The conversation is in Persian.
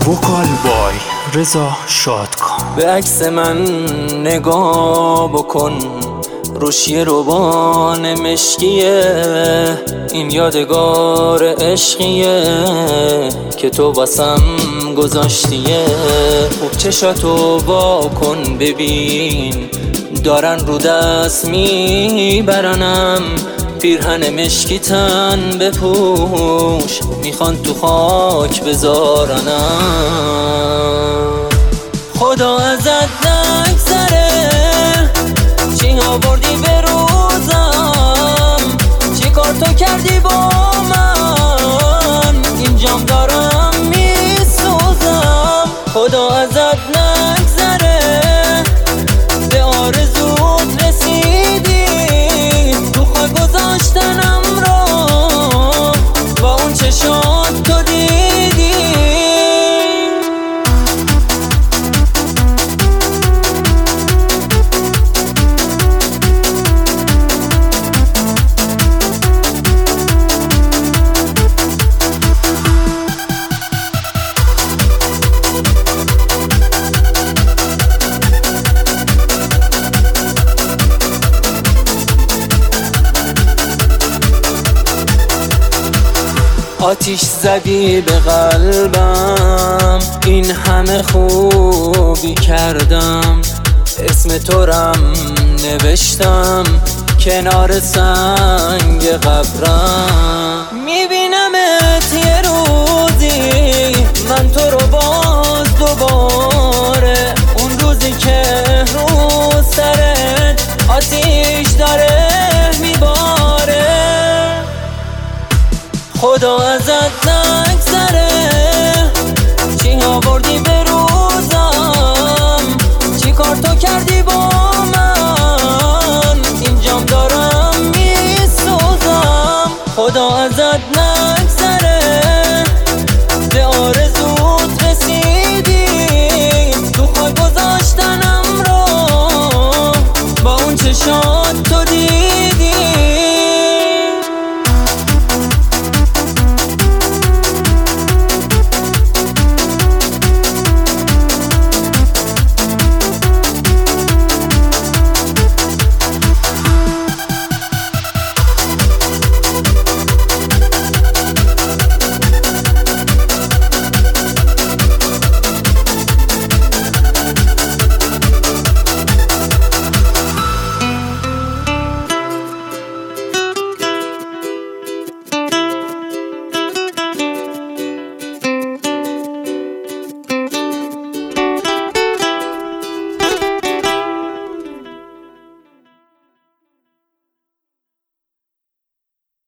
وکال بای رضا شادکام. به عکس من نگاه بکن، روش یه روبان مشکیه، این یادگار عشقیه که تو واسم گذاشتیه. خوب چشاتو وا کن ببین، دارن رو دست میبرنم، پیرهن مشکی تن بپوش، میخوان تو خاک بذارنم. خدا ازت نگذره، چی آوردی به روزم، چی کار تو کردی با من، اینجام دارم میسوزم. خدا ازت نگذره، به آرزوت رسیدی، تو خاک گذاشتنم رو با اون چشات تو دیدی. آتیش زدی به قلبم، این همه خوبی کردم، اسم تو رم نوشتم کنار سنگ قبرم. میبینمت یه روز